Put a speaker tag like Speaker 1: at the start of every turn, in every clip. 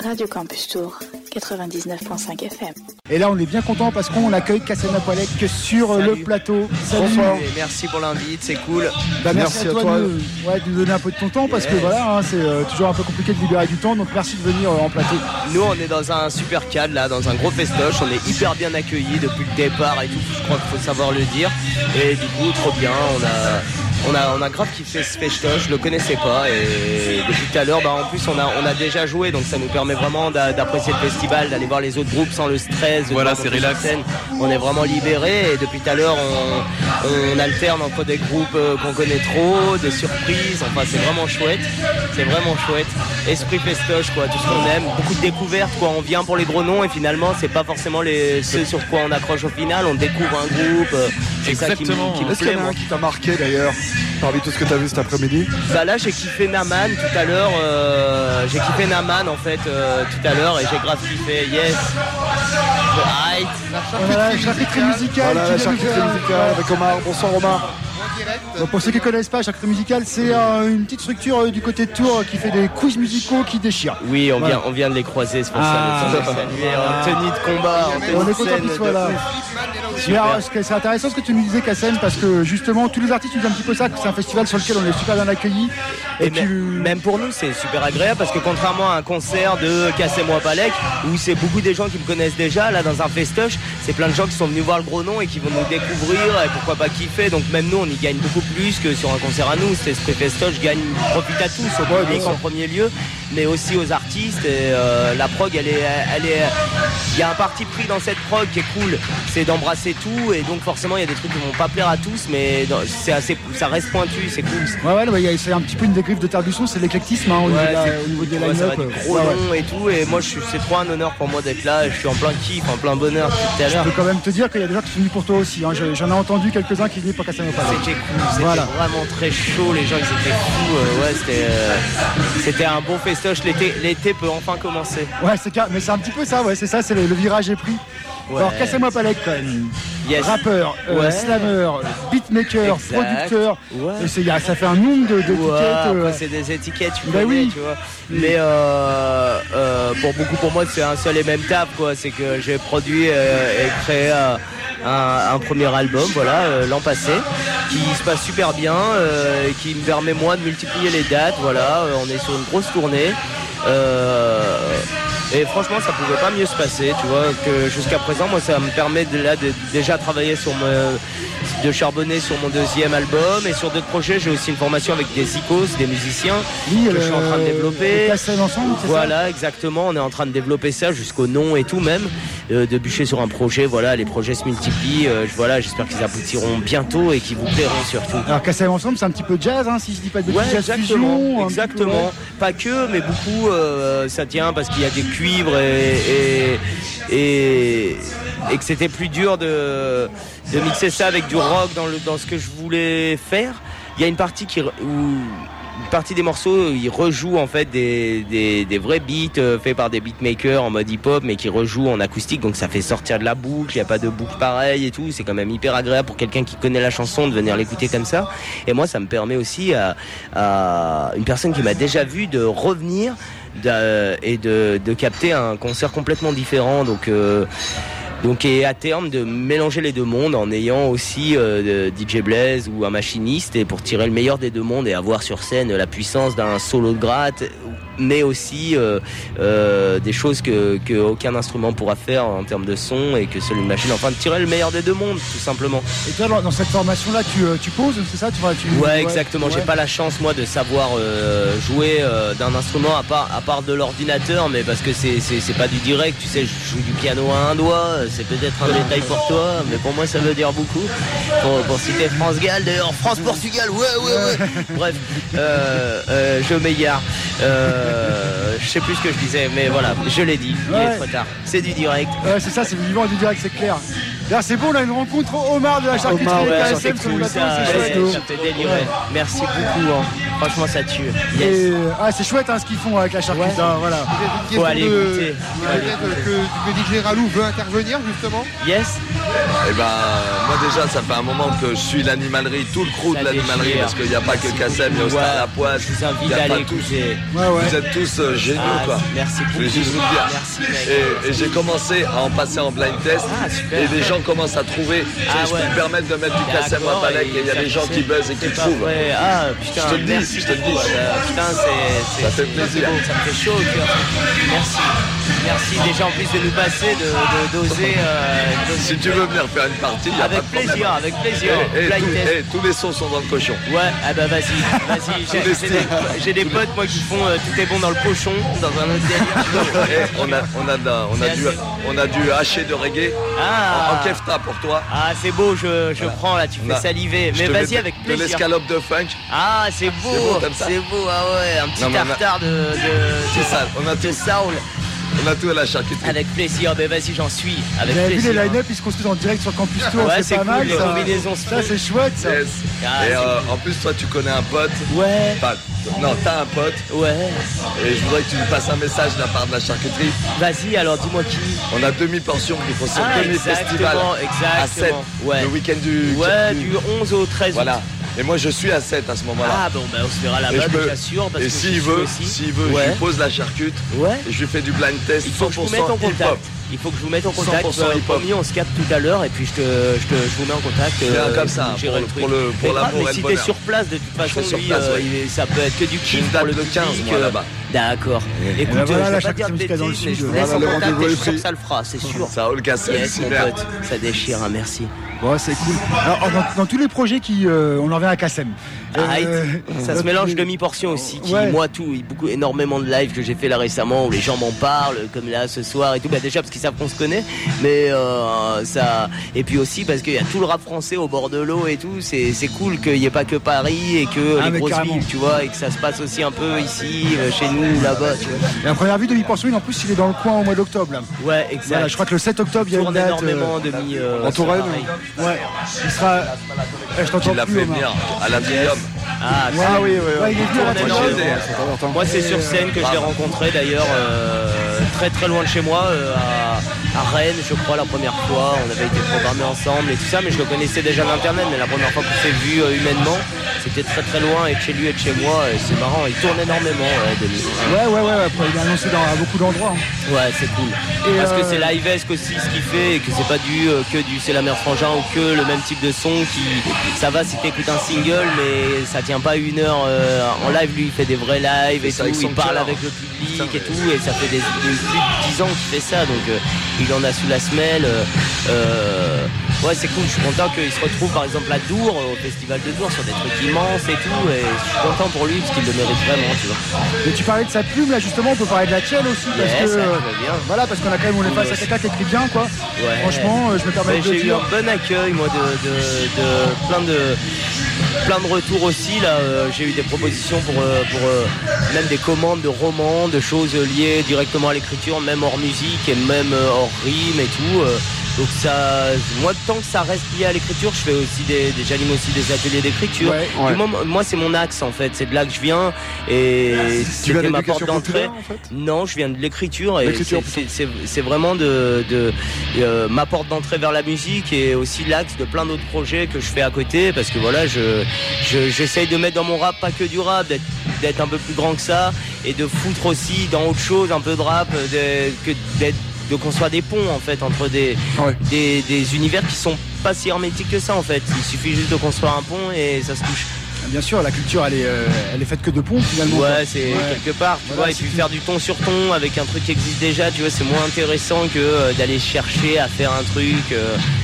Speaker 1: Radio Campus Tour, 99.5 FM.
Speaker 2: Et là, on est bien content parce qu'on accueille Kassem Apalek sur le plateau. Salut.
Speaker 3: Bonsoir. Et merci pour l'invite, c'est cool.
Speaker 2: Merci à toi, de nous donner un peu de ton temps parce que voilà, c'est toujours un peu compliqué de libérer du temps. Donc merci de venir en plateau.
Speaker 3: Nous, on est dans un super cadre là, dans un gros festoche. On est hyper bien accueillis depuis le départ et tout. Je crois qu'il faut savoir le dire. Et du coup, trop bien. On a grave kiffé ce festoche, je le connaissais pas et depuis tout à l'heure, en plus on a déjà joué, donc ça nous permet vraiment d'apprécier le festival, d'aller voir les autres groupes sans le stress.
Speaker 4: Voilà, c'est relax.
Speaker 3: On est vraiment libérés et depuis tout à l'heure on alterne entre des groupes qu'on connaît trop, des surprises, enfin c'est vraiment chouette. Esprit festoche quoi, tout ce qu'on aime, beaucoup de découvertes quoi, on vient pour les gros noms et finalement c'est pas forcément ceux sur quoi on accroche au final, on découvre un groupe. C'est ça qui me
Speaker 5: Est-ce qu'il y en a un qui t'a marqué d'ailleurs parmi tout ce que tu as vu cet après-midi?
Speaker 3: Là j'ai kiffé Naman tout à l'heure, j'ai kiffé Naman en fait tout à l'heure et j'ai grave kiffé Yes. Right.
Speaker 2: La charcuterie musicale.
Speaker 5: Voilà, la charcuterie musicale avec Omar. Bonsoir Omar.
Speaker 2: Donc pour ceux qui ne connaissent pas, Charcuterie musicale, c'est une petite structure du côté de Tours qui fait des quiz musicaux qui déchirent.
Speaker 3: Oui, on vient de les croiser, c'est pour ça. En tenue de combat,
Speaker 2: on est content qu'ils soient là. C'est intéressant ce que tu nous disais, Kassem, parce que justement tous les artistes nous disent un petit peu ça, que c'est un festival sur lequel on est super bien accueillis.
Speaker 3: Et même pour nous c'est super agréable parce que contrairement à un concert de Kassem Apalek où c'est beaucoup des gens qui me connaissent déjà, là dans un festoche c'est plein de gens qui sont venus voir le gros nom et qui vont nous découvrir et pourquoi pas kiffer, donc même nous on y gagne beaucoup plus que sur un concert à nous. Cet esprit festoche profite à tous, au public en premier lieu mais aussi aux artistes et la prog il y a un parti pris dans cette prog qui est cool, c'est d'embrasser tout et donc forcément il y a des trucs qui vont pas plaire à tous mais ça reste pointu, c'est cool.
Speaker 2: C'est un petit peu une des griffes de Terre du Son, c'est l'éclectisme au niveau des line-up.
Speaker 3: Gros nom et tout et moi c'est trop un honneur pour moi d'être là et je suis en plein kiff, en plein bonheur tout à l'heure.
Speaker 2: Je peux quand même te dire qu'il y a des gens qui sont venus pour toi aussi, j'en ai entendu quelques-uns qui venaient pour Kassem Apalek.
Speaker 3: C'était cool, c'était vraiment très chaud, les gens ils étaient fous, c'était un bon festoche, l'été peut enfin commencer.
Speaker 2: Mais c'est un petit peu ça, c'est ça, c'est le virage est pris. Ouais. Alors Kassem Apalek quand même, rappeur, slammer, beatmaker, producteur, ça fait un nombre d'étiquettes.
Speaker 3: C'est des étiquettes, tu vois. Mais pour moi c'est un seul et même table quoi, c'est que j'ai produit et créé un premier album l'an passé qui se passe super bien, qui me permet moi de multiplier les dates, on est sur une grosse tournée. Et franchement ça pouvait pas mieux se passer, tu vois, que jusqu'à présent moi ça me permet de déjà travailler de charbonner sur mon deuxième album et sur d'autres projets. J'ai aussi une formation avec des icos, des musiciens que je suis en train de développer.
Speaker 2: Ensemble,
Speaker 3: ça exactement, on est en train de développer ça jusqu'au nom et tout même, de bûcher sur un projet, les projets se multiplient, j'espère qu'ils aboutiront bientôt et qu'ils vous plairont surtout.
Speaker 2: Alors Kassem Ensemble c'est un petit peu jazz, si je dis pas de bêtises, jazz fusion.
Speaker 3: Exactement, pas que, mais beaucoup ça tient parce qu'il y a des cuivres et que c'était plus dur de mixer ça avec du rock dans ce que je voulais faire. Il y a une partie des morceaux, ils rejouent en fait des vrais beats faits par des beatmakers en mode hip-hop mais qui rejouent en acoustique, donc ça fait sortir de la boucle, il n'y a pas de boucle pareille et tout, c'est quand même hyper agréable pour quelqu'un qui connaît la chanson de venir l'écouter comme ça. Et moi ça me permet aussi à une personne qui m'a déjà vu de revenir et de capter un concert complètement différent, donc et à terme de mélanger les deux mondes en ayant aussi DJ Blaze ou un machiniste et pour tirer le meilleur des deux mondes et avoir sur scène la puissance d'un solo de gratte mais aussi des choses que aucun instrument pourra faire en termes de son et que seule une machine, enfin de tirer le meilleur des deux mondes tout simplement.
Speaker 2: Et toi dans cette formation là tu poses, c'est ça?
Speaker 3: Exactement, j'ai pas la chance moi de savoir jouer d'un instrument à part de l'ordinateur, mais parce que c'est pas du direct, tu sais, je joue du piano à un doigt, c'est peut-être un détail pour toi mais pour moi ça veut dire beaucoup. Pour citer France Gall, d'ailleurs France-Portugal, bref, je m'égare. Je sais plus ce que je disais, mais voilà, je l'ai dit, il est trop tard. C'est du direct.
Speaker 2: C'est ça, c'est vivant du direct, c'est clair. Là, c'est bon, on a une rencontre Omar de la charcuterie.
Speaker 3: Omar, c'est cool, ça fait délirer. Merci beaucoup. Franchement, ça tue.
Speaker 2: Yes. C'est chouette ce qu'ils font avec la charcuterie. Voilà.
Speaker 3: Faut aller goûter.
Speaker 4: Que DJ Ralou veut intervenir justement.
Speaker 3: Yes.
Speaker 6: Eh ben, moi déjà, ça fait un moment que je suis l'animalerie, tout le crew de l'animalerie, parce qu'il n'y a pas que Kassem, il y a aussi la poisse.
Speaker 3: Je vous invite à aller écouter.
Speaker 6: Vous êtes tous géniaux, quoi.
Speaker 3: Merci beaucoup.
Speaker 6: Je vais juste vous le dire.
Speaker 3: Merci,
Speaker 6: et j'ai commencé à en passer en blind test. Et les gens commencent à trouver. Je peux me permettre de mettre du Kassem Wapalek et il y a des gens qui buzzent et qui trouvent.
Speaker 3: Putain,
Speaker 6: je te le dis,
Speaker 3: Putain,
Speaker 6: ça fait plaisir.
Speaker 3: Ça me fait chaud au cœur. Merci déjà en plus de nous passer, d'oser.
Speaker 6: Si tu veux venir faire une partie, il y a pas de problème.
Speaker 3: Avec plaisir.
Speaker 6: Et tous les sons sont dans le cochon.
Speaker 3: Ouais, vas-y. J'ai des potes moi qui font tout est bon dans le pochon, dans un autre délire.
Speaker 6: On a du haché de reggae en kefta pour toi.
Speaker 3: Ah, c'est beau, je prends là, tu fais saliver. Mais vas-y avec plaisir.
Speaker 6: De l'escalope de funk.
Speaker 3: Ah, c'est beau, un petit tartare de Saoul.
Speaker 6: On a tout à la charcuterie.
Speaker 3: Avec plaisir, mais vas-y, j'en suis. Avec
Speaker 2: plaisir.
Speaker 3: Vu
Speaker 2: les line-up, ils se construisent en direct sur Campus Tour.
Speaker 3: C'est pas cool, mal. Les combinaisons,
Speaker 2: ça c'est chouette. Ça.
Speaker 6: Yes. Et en plus, toi, tu connais un pote.
Speaker 3: Ouais.
Speaker 6: Non, t'as un pote.
Speaker 3: Ouais.
Speaker 6: Et je voudrais que tu nous passes un message de la part de la charcuterie.
Speaker 3: Vas-y, alors dis-moi qui.
Speaker 6: On a demi-portion qui font son premier festival à 7.
Speaker 3: Ouais.
Speaker 6: Le week-end du
Speaker 3: 11 au 13
Speaker 6: Voilà. Et moi je suis à 7 à ce moment-là.
Speaker 3: Ah bon, on se verra là-bas, j'assure.
Speaker 6: Et s'il veut, je lui pose la charcute. Et je lui fais du blind test.
Speaker 3: Il faut que je vous mette en contact. Il faut que je vous mette en contact. On se capte tout à l'heure et puis je vous mets en contact.
Speaker 6: Comme ça, pour l'amour
Speaker 3: et si t'es sur place, de toute façon, ça peut être que du kiff pour le
Speaker 6: 15 mois là-bas.
Speaker 3: D'accord. Écoute, je vais pas dire de bêtises, mais je vous laisse en contact et je suis sûr que ça le fera, c'est sûr.
Speaker 6: Ça roule Kassem,
Speaker 3: mon pote, ça déchire, merci.
Speaker 2: Bon, c'est cool. Alors, dans tous les projets on en revient à Kassem.
Speaker 3: Ça se mélange demi-portion aussi. Énormément de lives que j'ai fait là récemment où les gens m'en parlent, comme là ce soir et tout. Déjà parce qu'ils savent qu'on se connaît, mais ça. Et puis aussi parce qu'il y a tout le rap français au bord de l'eau et tout. C'est cool qu'il n'y ait pas que Paris et que les grosses villes, tu vois, et que ça se passe aussi un peu ici, chez nous, là-bas. Tu vois.
Speaker 2: Et la première vue de demi-portion, en plus, il est dans le coin au mois d'octobre. Là.
Speaker 3: Ouais, exact.
Speaker 2: Voilà, je crois que le 7 octobre, il y a une date.
Speaker 3: Énormément
Speaker 2: en Touraine. Ouais. Il sera. Je t'entends
Speaker 6: plus. Il l'a fait venir à l'Atrium.
Speaker 2: Oui. Il est venu à l'Atrium.
Speaker 3: Moi, c'est sur scène que je l'ai rencontré d'ailleurs, très très loin de chez moi, à Rennes, je crois, la première fois. On avait été programmés ensemble et tout ça, mais je le connaissais déjà d'internet. Mais la première fois qu'on s'est vu humainement, c'était très très loin et de chez lui et de chez moi. Et c'est marrant, il tourne énormément.
Speaker 2: Ouais. Il est annoncé à beaucoup d'endroits.
Speaker 3: Ouais, c'est cool. Et parce que c'est livesque aussi ce qu'il fait et que c'est pas c'est la mère Frangin ou que le même type de son ça va si t'écoutes un single, mais ça tient pas une heure en live. Lui, il fait des vrais lives et tout. Il parle avec le public et tout. Et ça fait plus de 10 ans qu'il fait ça. Donc il en a sous la semelle. Ouais, c'est cool. Je suis content qu'il se retrouve par exemple à Dour, au festival de Dour, sur des trucs immenses et tout. Et je suis content pour lui parce qu'il le mérite vraiment, tu vois.
Speaker 2: Mais tu parlais de sa plume là, justement. On peut parler de la tienne aussi parce qu'on a quand même, on est face à quelqu'un qui écrit bien, quoi.
Speaker 3: Ouais.
Speaker 2: Franchement, je me permets de dire.
Speaker 3: J'ai eu un bon accueil, moi, de plein de retours aussi. Là, j'ai eu des propositions pour même des commandes de romans, de choses liées directement à l'écriture, même hors musique et même hors rime et tout. Donc ça, moi, tant que ça reste lié à l'écriture, je fais aussi j'anime aussi des ateliers d'écriture. Moi, c'est mon axe en fait, c'est de là que je viens et c'était ma porte d'entrée. En fait non, je viens de l'écriture et c'est vraiment ma porte d'entrée vers la musique et aussi l'axe de plein d'autres projets que je fais à côté parce que voilà, j'essaye de mettre dans mon rap pas que du rap, d'être un peu plus grand que ça et de foutre aussi dans autre chose un peu de rap, de construire des ponts en fait entre des univers qui sont pas si hermétiques que ça en fait. Il suffit juste de construire un pont et ça se touche.
Speaker 2: Bien sûr, la culture elle est faite que de ponts finalement.
Speaker 3: Ouais, c'est quelque part, tu vois, et puis faire du ton sur ton avec un truc qui existe déjà, tu vois, c'est moins intéressant que d'aller chercher à faire un truc.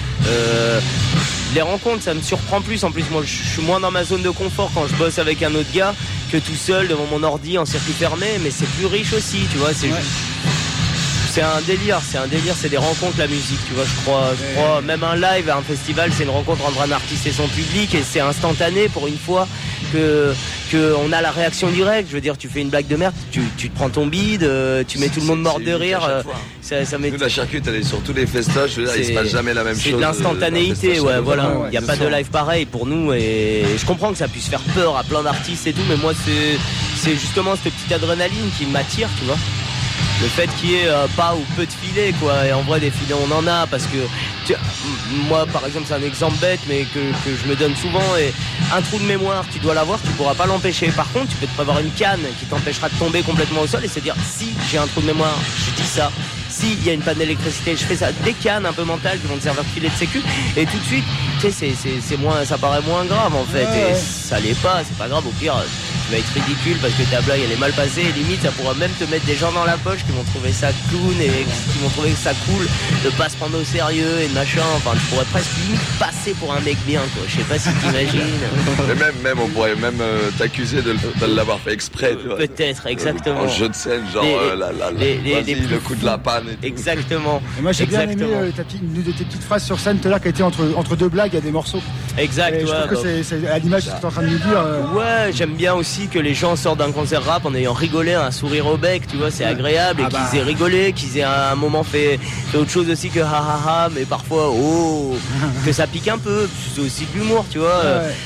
Speaker 3: Les rencontres, ça me surprend plus. En plus, moi, je suis moins dans ma zone de confort quand je bosse avec un autre gars que tout seul devant mon ordi en circuit fermé, mais c'est plus riche aussi, tu vois. C'est un délire, c'est des rencontres la musique, tu vois, je crois, même un live, un festival, c'est une rencontre entre un artiste et son public et c'est instantané pour une fois. on a la réaction directe. Je veux dire, tu fais une blague de merde, tu te prends ton bide, tu mets tout le monde mort de rire. Ça met...
Speaker 6: Nous, la charcute, elle est sur tous les festoches. Je veux dire, il se passe jamais la même chose.
Speaker 3: C'est de l'instantanéité, ouais, voilà. Il n'y a pas de live pareil pour nous. Et je comprends que ça puisse faire peur à plein d'artistes et tout, mais moi, c'est justement cette petite adrénaline qui m'attire, tu vois. Le fait qu'il y ait pas ou peu de filets, quoi. Et en vrai, des filets, on en a parce que moi, par exemple, c'est un exemple bête, mais que je me donne souvent. Et un trou de mémoire, tu dois l'avoir, tu pourras pas l'empêcher. Par contre, tu peux te prévoir une canne qui t'empêchera de tomber complètement au sol et se dire si j'ai un trou de mémoire, je dis ça. S'il y a une panne d'électricité, je fais ça. Des cannes un peu mentales qui vont te servir de filet de sécu. Et tout de suite, tu sais, c'est moins, ça paraît moins grave en fait. Et ça l'est pas, c'est pas grave. Au pire, tu vas être ridicule parce que ta blague elle est mal passée. Et limite, ça pourra même te mettre des gens dans la poche qui vont trouver ça clown et qui vont trouver ça cool de pas se prendre au sérieux et de machin. Enfin, tu pourrais presque limite passer pour un mec bien, quoi. Je sais pas si t'imagines.
Speaker 6: Mais même, on pourrait même t'accuser de l'avoir fait exprès.
Speaker 3: Peut-être, exactement.
Speaker 6: En jeu de scène, genre le coup de la panne.
Speaker 3: Exactement.
Speaker 2: Et moi j'ai bien aimé une de tes petites phrases sur scène tout à l'heure qui était entre deux blagues, il y a des morceaux.
Speaker 3: Exact.
Speaker 2: Et je trouve que c'est à l'image de ce que tu es en train de nous dire.
Speaker 3: Ouais, j'aime bien aussi que les gens sortent d'un concert rap en ayant rigolé, un sourire au bec, tu vois, c'est agréable, et qu'ils aient rigolé, qu'ils aient à un moment fait autre chose aussi que ha ha ha, mais parfois que ça pique un peu, c'est aussi de l'humour, tu vois.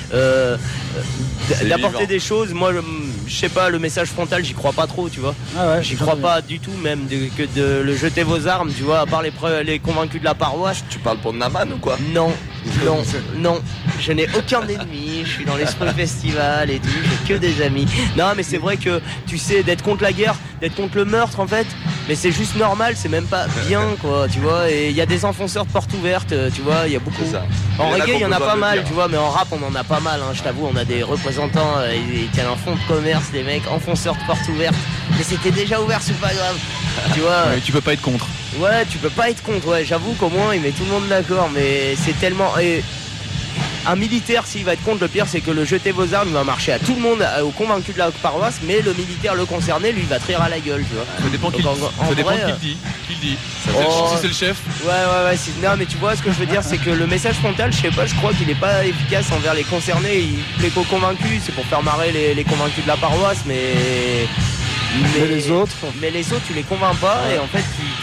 Speaker 3: D'apporter des choses, moi je sais pas, le message frontal j'y crois pas trop, tu vois. J'y crois pas du tout, même que de le jeter vos armes, tu vois, à part les convaincus de la paroisse.
Speaker 6: Tu parles pour Naman ou quoi?
Speaker 3: Non, je n'ai aucun ennemi, je suis dans l'esprit festival et tout, j'ai que des amis. Non mais c'est vrai que tu sais, d'être contre la guerre, d'être contre le meurtre en fait, mais c'est juste normal, c'est même pas bien quoi, tu vois. Et il y a des enfonceurs de portes ouvertes, tu vois, il y a beaucoup. En reggae il y en a pas mal, tu vois, mais en rap on en a pas mal, hein, je t'avoue, on a des représentants, ils tiennent un fonds de commerce, les mecs, enfonceurs de portes ouvertes. Mais c'était déjà ouvert, c'est pas grave, tu vois.
Speaker 7: Ouais, tu peux pas être contre.
Speaker 3: Ouais, tu peux pas être contre, ouais, j'avoue qu'au moins il met tout le monde d'accord, mais c'est tellement... Un militaire, s'il va être contre, le pire c'est que le jeter vos armes il va marcher à tout le monde, aux convaincus de la paroisse, mais le militaire, le concerné, lui il va te rire à la gueule, tu vois.
Speaker 7: Ça dépend qui le dit. Si c'est le chef.
Speaker 3: Ouais. Non mais tu vois ce que je veux dire, c'est que le message frontal, je sais pas, je crois qu'il est pas efficace envers les concernés, il plaît qu'aux convaincus, c'est pour faire marrer les convaincus de la paroisse, mais les autres tu les convaincs pas, et en fait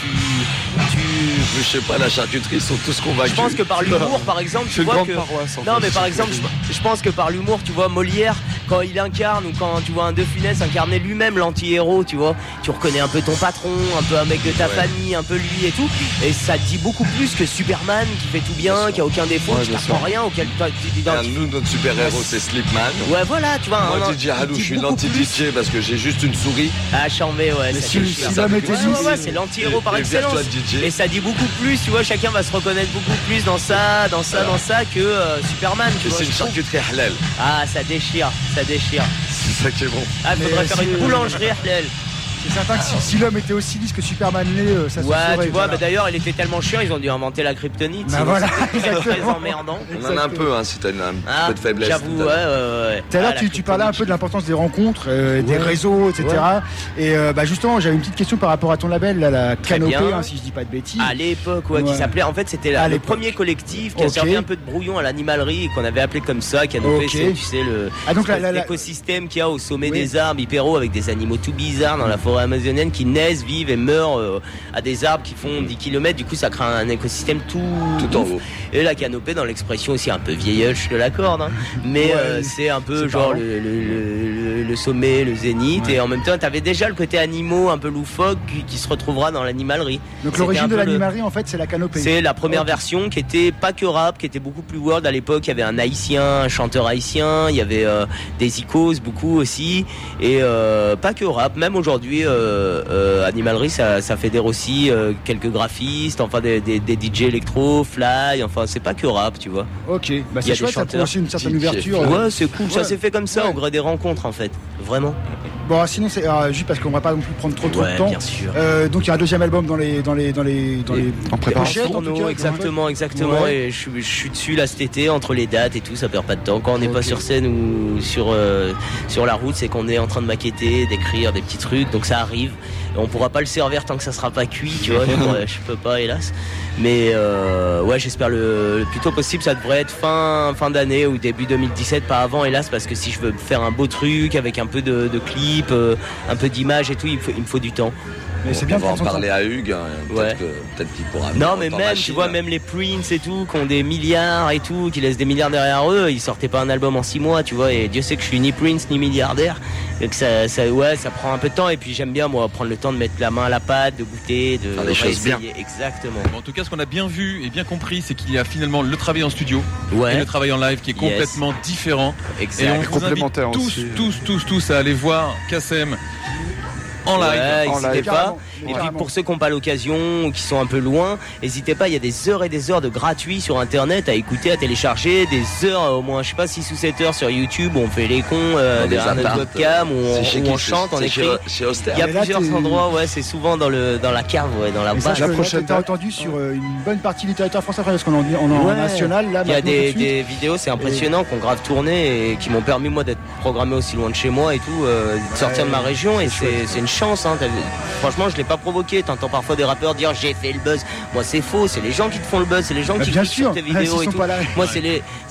Speaker 6: je sais pas, la charcuterie sont tous convaincus.
Speaker 3: Je pense que par l'humour par exemple, tu vois que... Non mais par exemple, je pense que par l'humour, tu vois, Molière, quand il incarne, ou quand tu vois un De Funès incarner lui-même l'anti-héros, tu vois, tu reconnais un peu ton patron, un peu un mec de ta famille, un peu lui et tout, et ça te dit beaucoup plus que Superman qui fait tout bien, qui a aucun défaut, qui t'apprend rien, auquel tu t'identifies.
Speaker 6: Nous, notre super-héros c'est Slipman.
Speaker 3: Ouais voilà, tu vois.
Speaker 6: Moi DJ Halou, je suis l'anti-DJ parce que j'ai juste une souris.
Speaker 3: Ah chambé, ouais. C'est l'anti-héros par excellence. Et ça dit beaucoup plus, tu vois, chacun va se reconnaître beaucoup plus dans ça que Superman.
Speaker 6: C'est une charcuterie halal.
Speaker 3: Ah, ça déchire.
Speaker 6: C'est ça qui est bon.
Speaker 3: Ah, faudrait faire une boulangerie halal.
Speaker 2: C'est certain que si l'homme était aussi lisse que Superman l'est, ça se saurait.
Speaker 3: Ouais, tu vois, d'ailleurs, il était tellement chiant, ils ont dû inventer la kryptonite.
Speaker 2: Voilà,
Speaker 3: c'était très emmerdant.
Speaker 6: On en a un peu, hein, si t'as un peu de faiblesse.
Speaker 3: J'avoue, ouais.
Speaker 2: Tout à l'heure, tu parlais un peu de l'importance des rencontres, des réseaux, etc. Et justement, j'avais une petite question par rapport à ton label, la Canopée, si je dis pas de bêtises.
Speaker 3: À l'époque, qui s'appelait, en fait, c'était le premier collectif qui a servi un peu de brouillon à l'animalerie, qu'on avait appelé comme ça, Canopée, c'est, tu sais, l'écosystème qu'il y a au sommet des arbres, hypéro, avec des animaux tout bizarres dans la forêt amazonienne qui naissent, vivent et meurent à des arbres qui font 10 km, du coup ça crée un écosystème tout en haut. Et la Canopée, dans l'expression aussi un peu vieilloche, je te l'accorde, mais c'est un peu genre le sommet, le zénith, et en même temps t'avais déjà le côté animaux un peu loufoque qui se retrouvera dans l'animalerie.
Speaker 2: Donc l'origine de l'animalerie en fait c'est la Canopée.
Speaker 3: C'est la première version qui était pas que rap, qui était beaucoup plus world à l'époque. Il y avait un haïtien, un chanteur haïtien, il y avait des icônes beaucoup aussi, et pas que rap, même aujourd'hui Animalerie ça fédère aussi quelques graphistes, enfin des DJ électro, fly, enfin c'est pas que rap, tu vois.
Speaker 2: Ok, c'est chouette, ça prend aussi une certaine ouverture.
Speaker 3: Ouais, c'est cool, ça s'est fait comme ça au gré des rencontres en fait, vraiment.
Speaker 2: Bon, sinon c'est juste parce qu'on va pas non plus prendre trop de temps.
Speaker 3: Bien sûr.
Speaker 2: Donc il y a un deuxième album dans les
Speaker 3: en préparation, exactement. Ouais. Et je suis dessus là cet été, entre les dates et tout, ça perd pas de temps. Quand on n'est pas sur scène ou sur la route, c'est qu'on est en train de maqueter, d'écrire des petits trucs, donc ça arrive. On pourra pas le servir tant que ça sera pas cuit, tu vois. Je peux pas, hélas. Mais ouais, j'espère le plus tôt possible. Ça devrait être fin d'année ou début 2017, pas avant, hélas, parce que si je veux faire un beau truc avec un peu de clips, un peu d'images et tout, il me faut du temps.
Speaker 2: Mais c'est bien
Speaker 6: de en parler à Hugues, peut-être qu'il pourra.
Speaker 3: Non, mais même, tu vois, même les Prince et tout, qui ont des milliards et tout, qui laissent des milliards derrière eux, ils sortaient pas un album en 6 mois, tu vois. Et Dieu sait que je suis ni Prince ni milliardaire, et que ça prend un peu de temps. Et puis j'aime bien, moi, prendre le temps de mettre la main à la pâte, de goûter, de
Speaker 6: faire des choses bien.
Speaker 3: Exactement.
Speaker 7: En tout cas, ce qu'on a bien vu et bien compris, c'est qu'il y a finalement le travail en studio et le travail en live qui est complètement différent.
Speaker 3: Exact.
Speaker 7: Et on vous invite tous à aller voir Kassem en live.
Speaker 3: N'hésitez pas. Et puis pour ceux qui n'ont pas l'occasion ou qui sont un peu loin, n'hésitez pas, il y a des heures et des heures de gratuit sur internet à écouter, à télécharger, des heures au moins, je sais pas, 6 ou 7 heures sur YouTube où on fait les cons derrière notre webcam, où on chante, on écrit. Il y a plusieurs endroits, c'est souvent dans la cave, dans la base.
Speaker 2: La prochaine, t'as entendu sur une bonne partie du territoire français, parce qu'on en national là.
Speaker 3: Il y a des vidéos, c'est impressionnant, qu'on grave tourné et qui m'ont permis moi d'être programmé aussi loin de chez moi et tout, de sortir de ma région, et c'est une chance. Franchement, je l'ai pas provoqué. T'entends parfois des rappeurs dire j'ai fait le buzz. Moi, c'est faux. C'est les gens qui te font le buzz. C'est les gens qui font tes vidéos et tout. Moi, c'est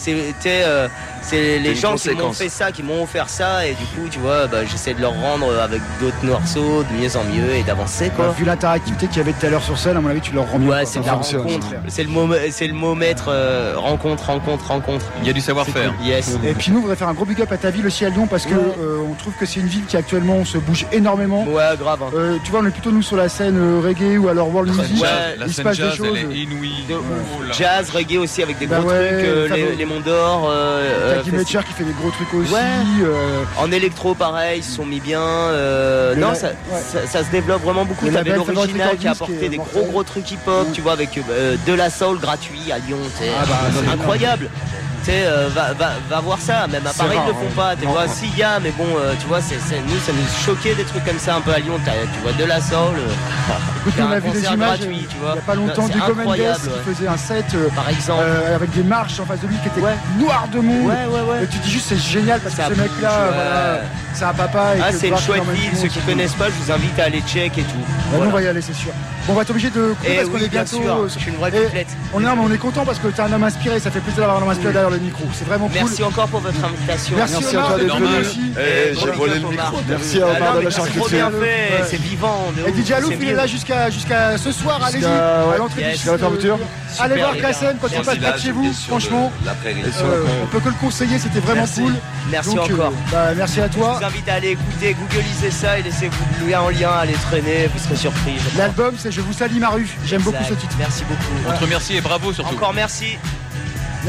Speaker 3: les gens qui m'ont fait ça, qui m'ont offert ça, et du coup, tu vois, j'essaie de leur rendre avec d'autres morceaux, de mieux en mieux, et d'avancer, quoi.
Speaker 2: Vu l'interactivité qu'il y avait tout à l'heure sur scène, à mon avis, tu leur rends mieux.
Speaker 3: Ouais, c'est la rencontre. C'est le mot maître. Rencontre.
Speaker 7: Il y a du savoir-faire.
Speaker 3: Yes.
Speaker 2: Et puis nous, on voudrait faire un gros big up à ta ville aussi à Lyon, parce que on trouve que c'est une ville qui actuellement se bouge énormément.
Speaker 3: Ouais, grave.
Speaker 2: Tu vois, on est plutôt nous sur la scène reggae ou alors world music.
Speaker 7: Il se passe des choses. Elle est inouïe.
Speaker 3: Jazz, reggae aussi avec des gros trucs, les Monts d'Or.
Speaker 2: Jackie Metcher qui fait des gros trucs aussi.
Speaker 3: En électro, pareil, ils se sont mis bien. Non, ça se développe vraiment beaucoup. T'avais l'original qui a apporté des gros trucs hip-hop, tu vois, avec de la soul gratuit à Lyon. C'est incroyable. Va voir ça, même à Paris ils le font pas, tu vois, s'il y a, mais bon, tu vois, nous ça nous choquait des trucs comme ça un peu à Lyon, tu vois de la soul,
Speaker 2: écoute, on a vu des images
Speaker 3: gratuit, tu vois.
Speaker 2: Il y a pas longtemps du Common Death qui faisait un set
Speaker 3: par exemple
Speaker 2: avec des marches en face de lui qui étaient noires de monde, et tu te dis juste c'est génial parce que ce mec là c'est un papa et
Speaker 3: c'est une chouette ville, ceux qui connaissent pas, je vous invite à aller check et tout.
Speaker 2: Nous on va y aller, c'est sûr. On va être obligé de couper parce qu'on est bientôt.
Speaker 3: Je suis une vraie complète.
Speaker 2: On est content parce que t'es un homme inspiré, ça fait plaisir d'avoir un homme inspiré derrière le micro, c'est vraiment cool.
Speaker 3: Merci encore pour votre invitation.
Speaker 2: Merci à toi d'être venu aussi.
Speaker 6: J'ai volé le micro.
Speaker 5: Merci à Omar de la charcuterie.
Speaker 3: C'est trop bien fait, c'est vivant.
Speaker 2: Et DJ Alouf, il est là jusqu'à ce soir, allez-y, à l'entrée
Speaker 5: jusqu'à la fermeture.
Speaker 2: Allez voir Kassem quand il passe près de chez vous, franchement. On peut que le conseiller, c'était vraiment cool.
Speaker 3: Merci encore.
Speaker 2: Merci à toi.
Speaker 3: Je vous invite à aller écouter, googlisez ça et laissez-vous le lien en lien, allez traîner, vous serez surpris.
Speaker 2: L'album c'est Je vous salue ma rue. J'aime beaucoup ce titre.
Speaker 3: Merci beaucoup.
Speaker 7: On te remercie et bravo surtout.
Speaker 3: Encore merci.